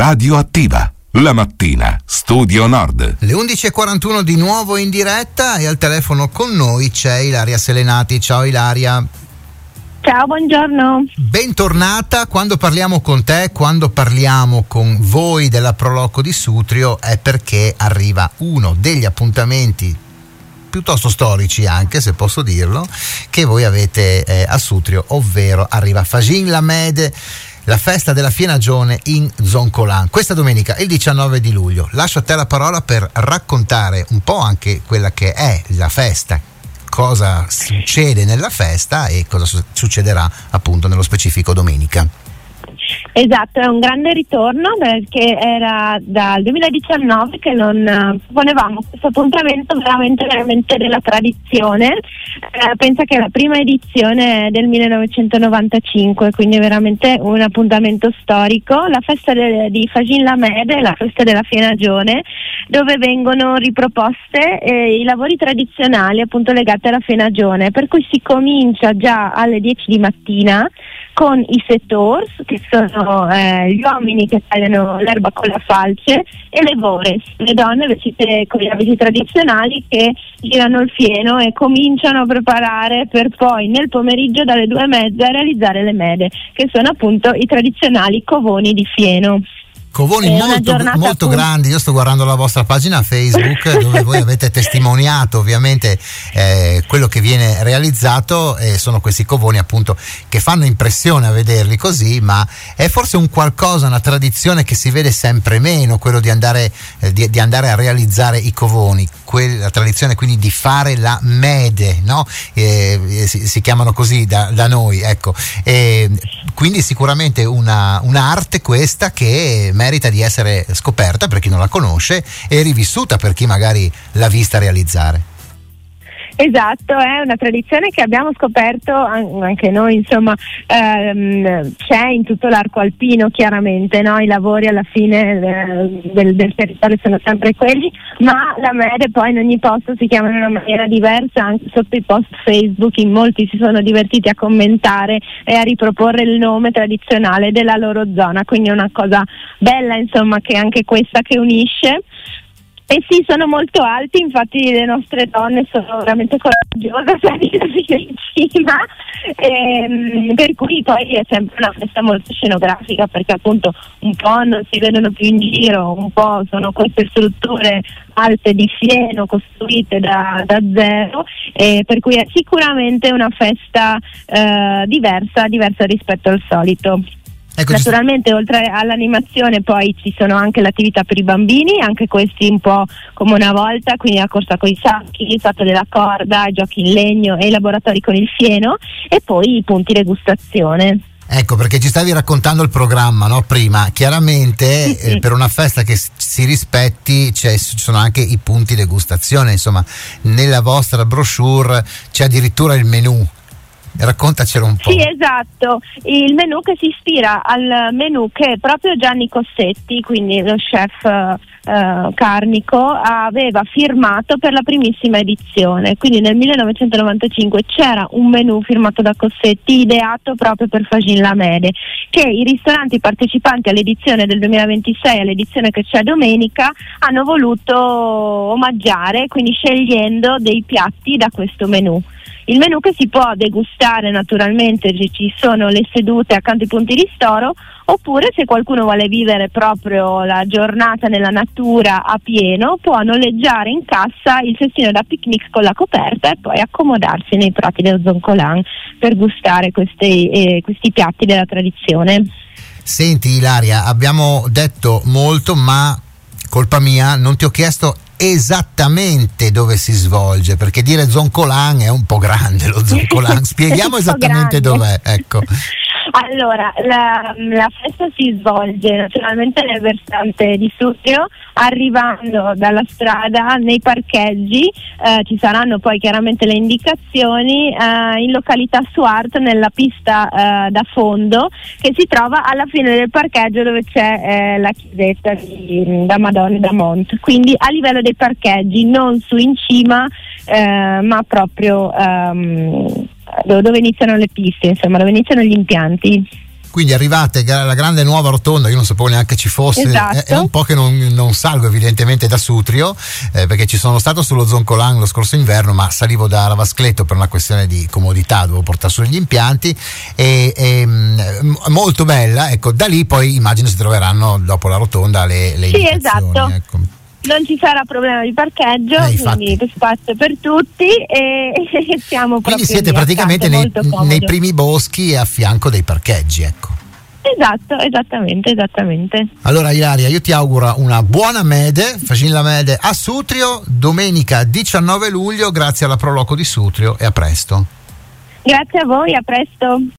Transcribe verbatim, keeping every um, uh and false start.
Radioattiva. La mattina, Studio Nord. Le undici e quarantuno di nuovo in diretta e al telefono con noi c'è Ilaria Selenati. Ciao Ilaria. Ciao, buongiorno. Bentornata. Quando parliamo con te, quando parliamo con voi della Proloco di Sutrio è perché arriva uno degli appuntamenti piuttosto storici, anche se posso dirlo, che voi avete eh, a Sutrio, ovvero arriva Fajin La Mede, la festa della Fienagione in Zoncolan, questa domenica il diciannove di luglio. Lascio a te la parola per raccontare un po' anche quella che è la festa, cosa succede nella festa e cosa su- succederà appunto nello specifico domenica. Esatto, è un grande ritorno perché era dal duemiladiciannove che non uh, ponevamo questo appuntamento veramente veramente della tradizione. Eh, pensa che la prima edizione è del millenovecentonovantacinque, quindi veramente un appuntamento storico, la festa de- di Fajin La Mede, la festa della Fienagione, dove vengono riproposte eh, i lavori tradizionali appunto legati alla Fienagione, per cui si comincia già alle dieci di mattina con i setors, che sono eh, gli uomini che tagliano l'erba con la falce, e le vores, le donne vestite con gli abiti tradizionali che girano il fieno e cominciano a preparare per poi nel pomeriggio dalle due e mezza realizzare le mede, che sono appunto i tradizionali covoni di fieno. Covoni molto, molto grandi. Io sto guardando la vostra pagina Facebook dove voi avete testimoniato ovviamente eh, quello che viene realizzato, e sono questi covoni appunto che fanno impressione a vederli così, ma è forse un qualcosa, una tradizione che si vede sempre meno, quello di andare, eh, di, di andare a realizzare i covoni, quella tradizione quindi di fare la mede, no? Eh, si, si chiamano così da, da noi, ecco. E quindi sicuramente una, un'arte questa che merita di essere scoperta per chi non la conosce e rivissuta per chi magari l'ha vista realizzare. Esatto, è una tradizione che abbiamo scoperto anche noi, insomma, ehm, c'è in tutto l'arco alpino chiaramente, no? I lavori alla fine del, del, del territorio sono sempre quelli, ma la Mede poi in ogni posto si chiama in una maniera diversa. Anche sotto i post Facebook in molti si sono divertiti a commentare e a riproporre il nome tradizionale della loro zona, quindi è una cosa bella, insomma, che anche questa che unisce. E sì, sono molto alti, infatti le nostre donne sono veramente coraggiose a salire fino in cima, ehm, per cui poi è sempre una festa molto scenografica, perché appunto un po' non si vedono più in giro, un po' sono queste strutture alte di fieno costruite da, da zero, e per cui è sicuramente una festa eh, diversa, diversa rispetto al solito. Ecco, naturalmente oltre all'animazione poi ci sono anche le attività per i bambini, anche questi un po' come una volta, quindi la corsa con i sacchi, il salto della corda, i giochi in legno e i laboratori con il fieno, e poi i punti degustazione. Ecco, perché ci stavi raccontando il programma, no? Prima, chiaramente sì, sì. Eh, per una festa che si rispetti c'è, ci sono anche i punti degustazione, insomma nella vostra brochure c'è addirittura il menù. Raccontacelo un po'. Sì, esatto, il menù che si ispira al menù che proprio Gianni Cossetti, quindi lo chef eh, carnico, aveva firmato per la primissima edizione. Quindi nel millenovecentonovantacinque c'era un menù firmato da Cossetti, ideato proprio per Fajin La Mede, che i ristoranti partecipanti all'edizione del duemilaventisei, all'edizione che c'è domenica, hanno voluto omaggiare, quindi scegliendo dei piatti da questo menù. Il menù che si può degustare naturalmente, ci sono le sedute accanto ai punti ristoro, oppure se qualcuno vuole vivere proprio la giornata nella natura a pieno può noleggiare in cassa il cestino da picnic con la coperta e poi accomodarsi nei prati dello Zoncolan per gustare questi, eh, questi piatti della tradizione. Senti Ilaria, abbiamo detto molto, ma colpa mia, non ti ho chiesto esattamente dove si svolge, perché dire Zoncolan è un po' grande, lo Zoncolan. Spieghiamo esattamente dov'è, ecco. Allora, la, la festa si svolge naturalmente nel versante di Sutrio, arrivando dalla strada nei parcheggi, eh, ci saranno poi chiaramente le indicazioni eh, in località Suart, nella pista eh, da fondo che si trova alla fine del parcheggio dove c'è eh, la chiesetta di, da Madonna da Mont, quindi a livello dei parcheggi, non su in cima eh, ma proprio ehm, dove iniziano le piste, insomma dove iniziano gli impianti. quindi arrivate alla grande nuova rotonda, io non sapevo neanche ci fosse, esatto. è, è un po' che non, non salgo evidentemente da Sutrio, eh, perché ci sono stato sullo Zoncolan lo scorso inverno, ma salivo da Ravascleto per una questione di comodità, dovevo portare su gli impianti, e, e molto bella, ecco, da lì poi immagino si troveranno dopo la rotonda le, le sì, indicazioni, esatto. ecco. Non ci sarà problema di parcheggio, eh, quindi spazio per tutti, e siamo proprio quindi siete praticamente nei, nei primi boschi a fianco dei parcheggi, ecco. Esatto, esattamente, esattamente. Allora Ilaria, io ti auguro una buona Mede, Fascin la Mede a Sutrio, domenica diciannove luglio, grazie alla Proloco di Sutrio, e a presto. Grazie a voi, a presto.